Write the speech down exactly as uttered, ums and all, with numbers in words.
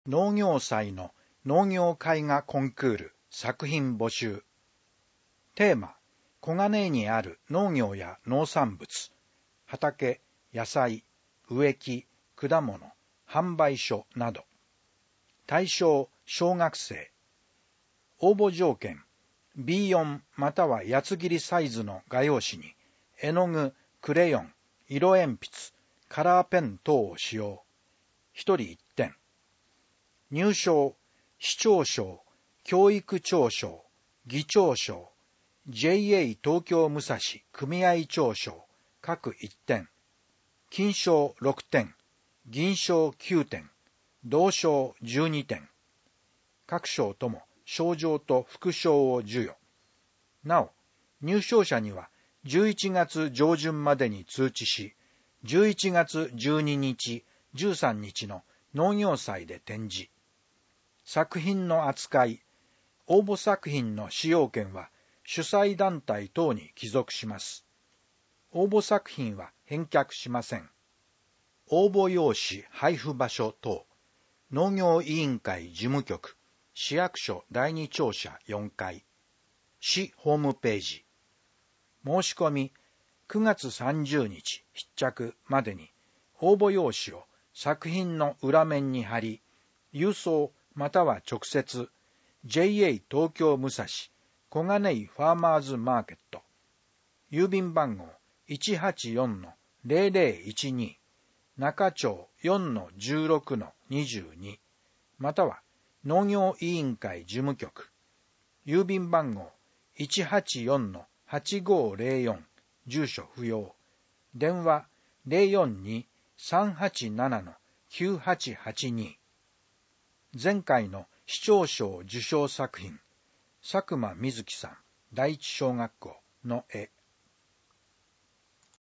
農業祭の農業絵画コンクール作品募集。テーマ、小金井にある農業や農産物、畑、野菜、植木、果物、販売所など。対象、小学生。応募条件、ビーよん または八つ切りサイズの画用紙に、絵の具、クレヨン、色鉛筆、カラーペン等を使用。ひとりいってん。入賞、市長賞、教育長賞、議長賞、ジェイエー 東京武蔵組合長賞、各いってん。金賞ろくてん、銀賞きゅうてん、銅賞じゅうにてん。各賞とも賞状と副賞を授与。なお、入賞者にはじゅういちがつ上旬までに通知し、じゅういちがつじゅうににち、じゅうさんにちの農業祭で展示。作品の扱い、応募作品の使用権は主催団体等に帰属します。応募作品は返却しません。応募用紙配布場所等、農業委員会事務局、市役所だいに庁舎よんかい、市ホームページ。申し込み、くがつさんじゅうにち必着までに応募用紙を作品の裏面に貼り、郵送または直接 ジェイエー 東京武蔵小金井ファーマーズマーケット、郵便番号 いちはちよんのゼロゼロいちに 中町 よんのじゅうろくのにじゅうに または農業委員会事務局、郵便番号 いちはちよんのはちごゼロよん 住所不要、電話 ゼロよんに さんはちななのきゅうはちはちに。前回の市長賞受賞作品、佐久間瑞希さん第一小学校の絵。